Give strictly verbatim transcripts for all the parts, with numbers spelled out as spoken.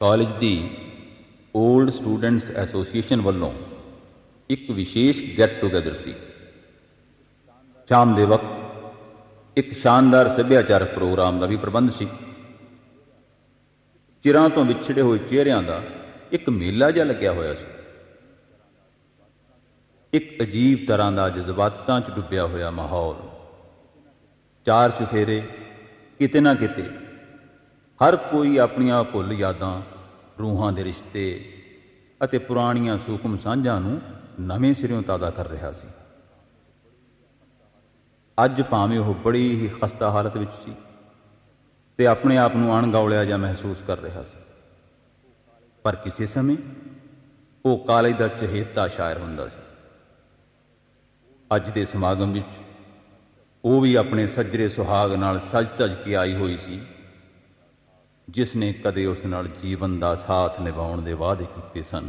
College ਦੀ old students association ਵੱਲੋਂ ਇੱਕ ਵਿਸ਼ੇਸ਼ ਗੈਟ ਟੂਗੈਦਰ ਸੀ। ਸ਼ਾਮ ਦੇ ਵਕਤ ਇੱਕ ਸ਼ਾਨਦਾਰ ਸੱਭਿਆਚਾਰਕ ਪ੍ਰੋਗਰਾਮ ਦਾ ਵੀ ਪ੍ਰਬੰਧ ਸੀ। ਚਿਰਾਂ ਤੋਂ ਵਿਛੜੇ ਹੋਏ ਚਿਹਰਿਆਂ ਦਾ ਇੱਕ ਮੇਲਾ ਜਿਹਾ ਲੱਗਿਆ ਹੋਇਆ ਸੀ। ਇੱਕ ਅਜੀਬ ਤਰ੍ਹਾਂ ਦਾ ਜਜ਼ਬਾਤਾਂ 'ਚ ਡੁੱਬਿਆ ਹੋਇਆ ਮਾਹੌਲ, ਚਾਰ ਚੁਫੇਰੇ, ਕਿਤੇ ਨਾ ਕਿਤੇ ਹਰ ਕੋਈ ਆਪਣੀਆਂ ਭੁੱਲ ਯਾਦਾਂ, ਰੂਹਾਂ ਦੇ ਰਿਸ਼ਤੇ ਅਤੇ ਪੁਰਾਣੀਆਂ ਸੂਖਮ ਸਾਂਝਾਂ ਨੂੰ ਨਵੇਂ ਸਿਰਿਓਂ ਤਾਜ਼ਾ ਕਰ ਰਿਹਾ ਸੀ। ਅੱਜ ਭਾਵੇਂ ਉਹ ਬੜੀ ਹੀ ਖਸਤਾ ਹਾਲਤ ਵਿੱਚ ਸੀ ਤੇ ਆਪਣੇ ਆਪ ਨੂੰ ਅਣਗੌਲਿਆ ਜਿਹਾ ਮਹਿਸੂਸ ਕਰ ਰਿਹਾ ਸੀ, ਪਰ ਕਿਸੇ ਸਮੇਂ ਉਹ ਕਾਲਜ ਦਾ ਚਹੇਤਾ ਸ਼ਾਇਰ ਹੁੰਦਾ ਸੀ। ਅੱਜ ਦੇ ਸਮਾਗਮ ਵਿੱਚ ਉਹ ਵੀ ਆਪਣੇ ਸੱਜਰੇ ਸੁਹਾਗ ਨਾਲ ਸਜ ਧਜ ਕੇ ਆਈ ਹੋਈ ਸੀ, ਜਿਸ ਨੇ ਕਦੇ ਉਸ ਨਾਲ ਜੀਵਨ ਦਾ ਸਾਥ ਨਿਭਾਉਣ ਦੇ ਵਾਅਦੇ ਕੀਤੇ ਸਨ।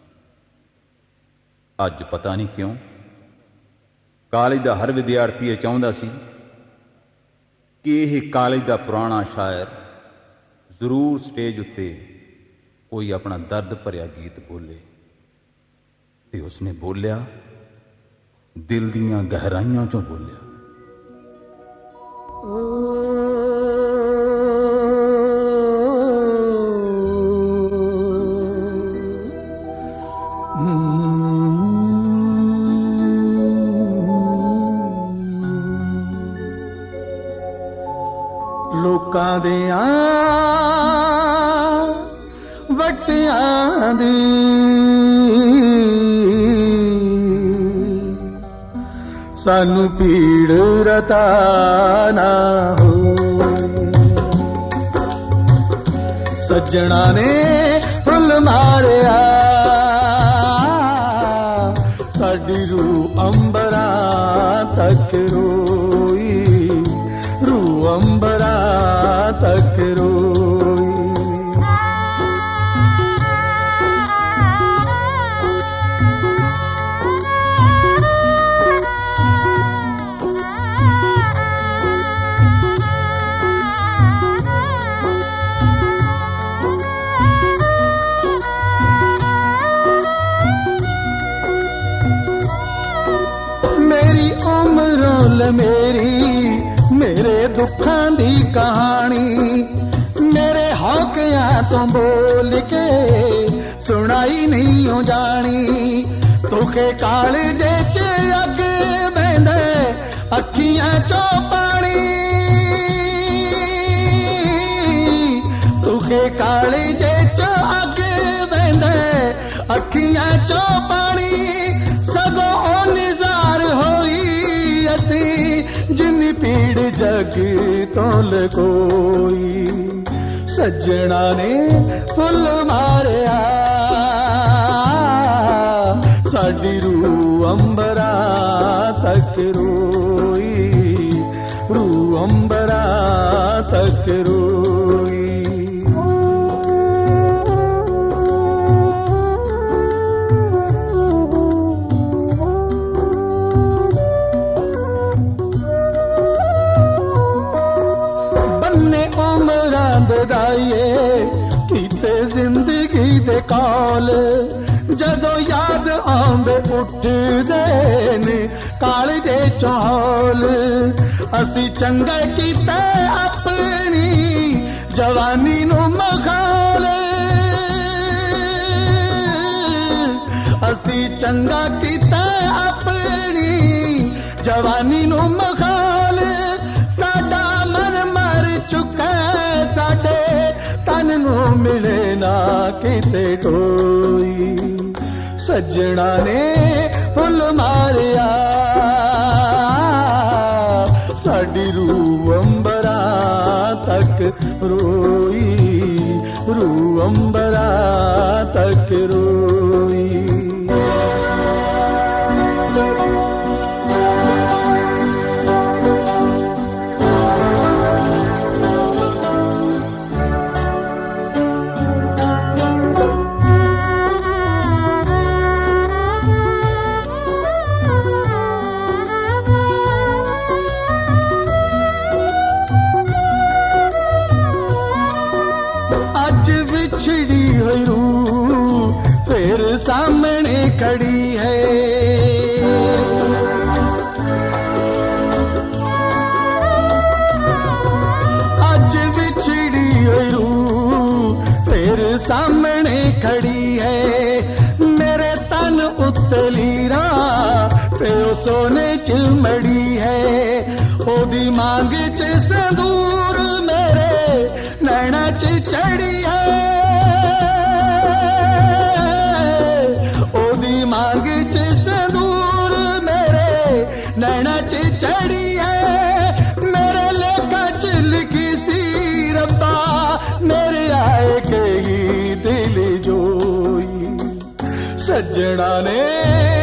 ਅੱਜ ਪਤਾ ਨਹੀਂ ਕਿਉਂ ਕਾਲਜ ਦਾ ਹਰ ਵਿਦਿਆਰਥੀ ਇਹ ਚਾਹੁੰਦਾ ਸੀ ਕਿ ਇਹ ਕਾਲਜ ਦਾ ਪੁਰਾਣਾ ਸ਼ਾਇਰ ਜ਼ਰੂਰ ਸਟੇਜ ਉੱਤੇ ਕੋਈ ਆਪਣਾ ਦਰਦ ਭਰਿਆ ਗੀਤ ਬੋਲੇ। ਤੇ ਉਸਨੇ ਬੋਲਿਆ, ਦਿਲ ਦੀਆਂ ਗਹਿਰਾਈਆਂ ਚੋਂ ਬੋਲਿਆ। ਲੋਕਾਂ ਦਿਆਂ ਵਟਿਆਂ ਦੀ ਸਾਨੂੰ ਪੀੜ ਰਤਾ ਨਾ ਹੋਏ। ਸੱਜਣਾ ਨੇ ਫੁੱਲ ਮਾਰਿਆ, ਸਾਡੀ ਰੂਹ ਅੰਬਰਾਂ ਤੱਕ ਰੋਈ, ਰੂਹ ਅੰਬਰਾਂ ਤੱਕ ਰੋਈ। ਮੇਰੀ ਮੇਰੇ ਦੁੱਖਾਂ ਦੀ ਕਹਾਣੀ, ਮੇਰੇ ਹੌਕਿਆਂ ਤੋਂ ਬੋਲ ਕੇ ਸੁਣਾਈ ਨਹੀਂ ਓ ਜਾਣੀ। ਤੁਖੇ ਕਾਲਜੇ 'ਚ ਅੱਗ ਬਹਿੰਦੇ, ਅੱਖੀਆਂ 'ਚੋਂ ਪਾਣੀ। ਤੁਖੇ ਕਾਲਜੇ 'ਚ ਅੱਗ ਬਹਿੰਦੇ, ਅੱਖੀਆਂ 'ਚੋਂ ਪਾਣੀ। ਸਗੋਂ ਉਹ ਨਿਜ਼ਾਰ ਹੋਈ ਜਿੰਨੀ ਪੀੜ ਜਗ ਤੋਂ ਲਕੋਈ। ਸੱਜਣਾ ਨੇ ਫੁੱਲ ਮਾਰਿਆ, ਸਾਡੀ ਰੂਹ ਅੰਬਰਾਂ ਤੱਕ ਰੋਈ, ਰੂਹ ਅੰਬਰਾਂ ਤੱਕ ਰੋਈ। ਕੀਤੇ ਜ਼ਿੰਦਗੀ ਦੇ ਕਾਲ, ਜਦੋਂ ਯਾਦ ਆਉਂਦੇ ਉੱਠਦੇ ਨੇ ਕਾਲਜੇ ਚੌਲ। ਅਸੀਂ ਚੰਗੇ ਕੀਤੇ ਆਪਣੀ ਜਵਾਨੀ ਨੂੰ ਮਖਾਲ, ਅਸੀਂ ਚੰਗਾ ਕੀਤਾ ਆਪਣੀ ਜਵਾਨੀ ਨੂੰ ਮਖਾਲ। ਸਾਡਾ ਮਨ ਮਰ ਚੁੱਕਾ, ਸਾਡੇ ਤਨ ਨੂੰ ਮਿਲੇ ਨਾ ਕਿਤੇ ਕੋਈ। ਸੱਜਣਾ ਨੇ ਫੁੱਲ ਮਾਰਿਆ, ਸਾਡੀ ਰੂਹ ਅੰਬਰਾਂ ਤੱਕ ਰੋਈ, ਰੂਹ ਅੰਬਰਾਂ ਤੱਕ ਰੋਈ। हुई रूह फिर सामने खड़ी है। आज बिछड़ी हुई रूह फिर सामने खड़ी है। मेरे तन उत्तली राह पे सोने च मड़ी है। ओदी मांग च संदूर मेरे नैना च चढ़ी है। ओदी मांग च संदूर मेरे नैना च चढ़ी है। मेरे लेखा च लिखी सी रब्बा मेरे आए के ही दिल जोई। सज्जणा ने